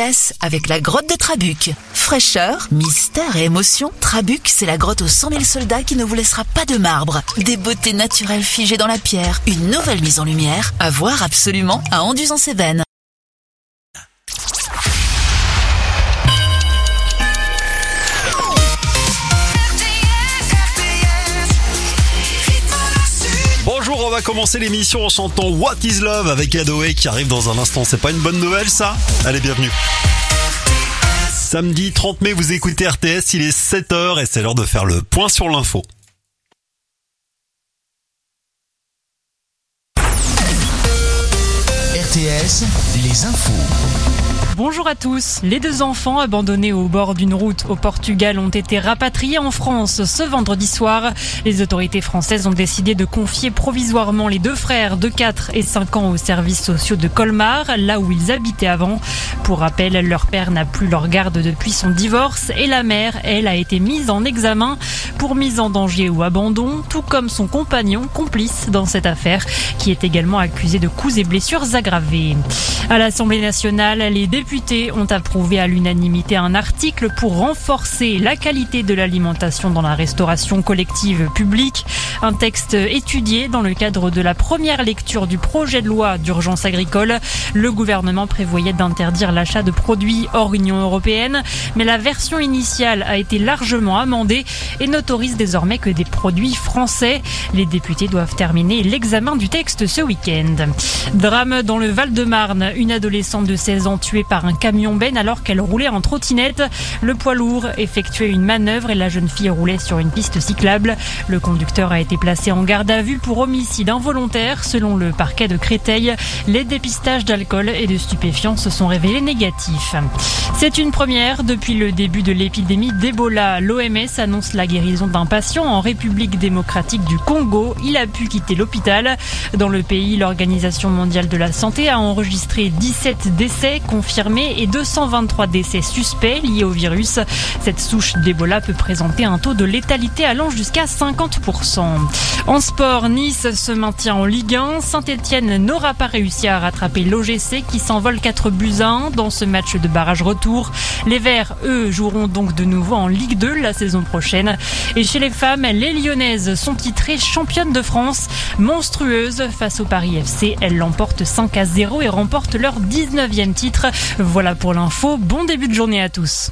RTS avec la grotte de Trabuc. Fraîcheur, mystère et émotion, Trabuc, c'est la grotte aux 100 000 soldats qui ne vous laissera pas de marbre. Des beautés naturelles figées dans la pierre, une nouvelle mise en lumière, à voir absolument à Anduze-en-Cévennes. Bonjour, on va commencer l'émission en chantant What is Love avec Hathaway qui arrive dans un instant. C'est pas une bonne nouvelle ça ? Allez, bienvenue. Samedi 30 mai, vous écoutez RTS, il est 7h et c'est l'heure de faire le point sur l'info. RTS, les infos. Bonjour à tous. Les 2 enfants abandonnés au bord d'une route au Portugal ont été rapatriés en France ce vendredi soir. Les autorités françaises ont décidé de confier provisoirement les 2 frères de 4 et 5 ans aux services sociaux de Colmar, là où ils habitaient avant. Pour rappel, leur père n'a plus leur garde depuis son divorce et la mère, elle, a été mise en examen pour mise en danger ou abandon, tout comme son compagnon complice dans cette affaire, qui est également accusé de coups et blessures aggravées. À l'Assemblée nationale, les députés ont approuvé à l'unanimité un article pour renforcer la qualité de l'alimentation dans la restauration collective publique. Un texte étudié dans le cadre de la première lecture du projet de loi d'urgence agricole. Le gouvernement prévoyait d'interdire l'achat de produits hors Union européenne, mais la version initiale a été largement amendée et n'autorise désormais que des produits français. Les députés doivent terminer l'examen du texte ce week-end. Drame dans le Val-de-Marne. Une adolescente de 16 ans tuée par un camion-benne alors qu'elle roulait en trottinette. Le poids lourd effectuait une manœuvre et la jeune fille roulait sur une piste cyclable. Le conducteur a été placé en garde à vue pour homicide involontaire. Selon le parquet de Créteil, les dépistages d'alcool et de stupéfiants se sont révélés négatifs. C'est une première depuis le début de l'épidémie d'Ebola. L'OMS annonce la guérison d'un patient en République démocratique du Congo. Il a pu quitter l'hôpital. Dans le pays, l'Organisation mondiale de la santé a enregistré 17 décès confirmés et 223 décès suspects liés au virus. Cette souche d'Ebola peut présenter un taux de létalité allant jusqu'à 50%. En sport, Nice se maintient en Ligue 1. Saint-Etienne n'aura pas réussi à rattraper l'OGC qui s'envole 4-1 dans ce match de barrage retour. Les Verts, eux, joueront donc de nouveau en Ligue 2 la saison prochaine. Et chez les femmes, les Lyonnaises sont titrées championnes de France. Monstrueuses face au Paris FC, elles l'emportent 5-0 et remportent leur 19e titre. Voilà pour l'info, bon début de journée à tous.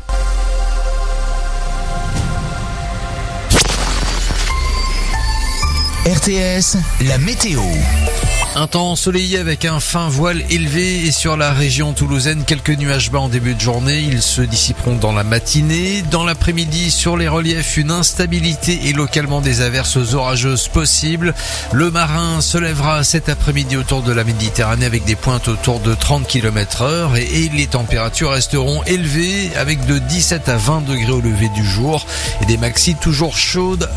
RTS, la météo. Un temps ensoleillé avec un fin voile élevé et sur la région toulousaine, quelques nuages bas en début de journée. Ils se dissiperont dans la matinée. Dans l'après-midi, sur les reliefs, une instabilité et localement des averses orageuses possibles. Le marin se lèvera cet après-midi autour de la Méditerranée avec des pointes autour de 30 km/h et les températures resteront élevées avec de 17 à 20 degrés au lever du jour et des maxis toujours chaudes